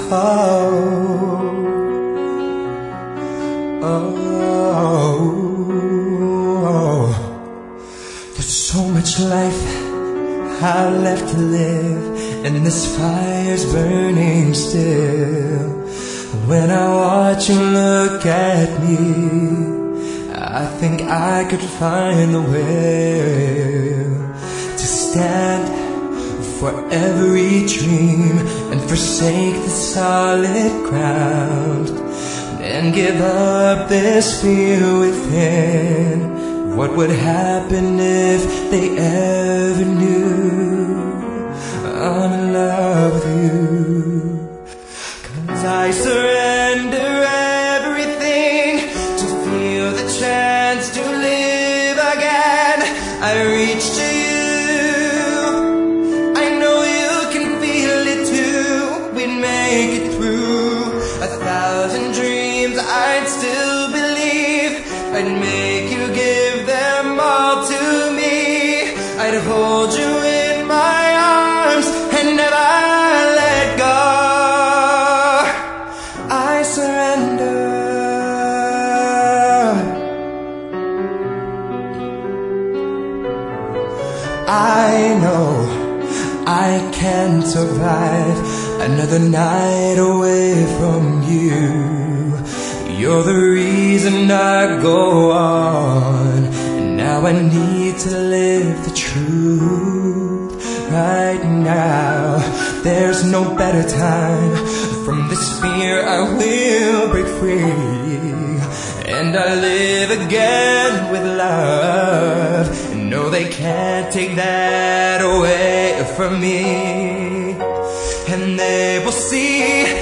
There's so much life I left to live, and this fire's burning still. When I watch you look at me, I think I could find the will to stand for every dream and forsake the solid ground and give up this fear within. What would happen if they ever knew I'm in love with you? 'Cause I surrender everything to feel the chance to live again. I reach to you, I know you can feel it too. We'd make it through 1,000 dreams, I'd still believe. I'd make you give them all to me. I'd hold you in my arms and never let go. I surrender. I know I can't survive another night away from you. You're the reason I go on, and now I need to live the truth. Right now, there's no better time. From this fear I will break free, and I live again with love. No, they can't take that away from me, and they will see.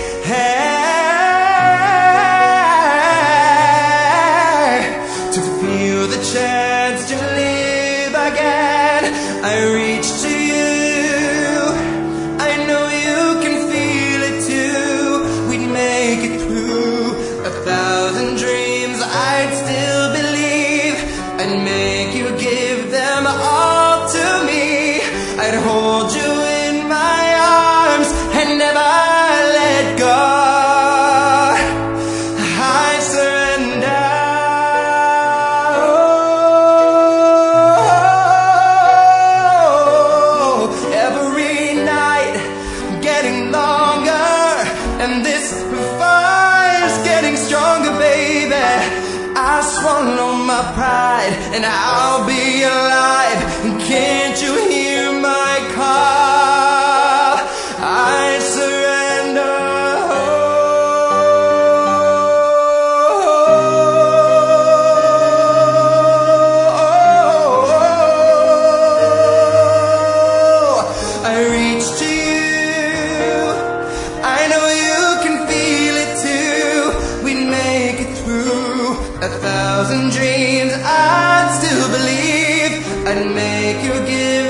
Chance to live again, I reach to you. I know you can feel it too. We'd make it through 1,000 dreams, I'd still believe. I'd make you give them all to me. I'd hold you in my arms and never let go. And this fire's getting stronger, baby. I swallow my pride and I'll be alive. Can't you hear my call? I surrender. I reach to you. I know you can feel it too. We'd make it through 1,000 dreams, I'd still believe. I'd make you give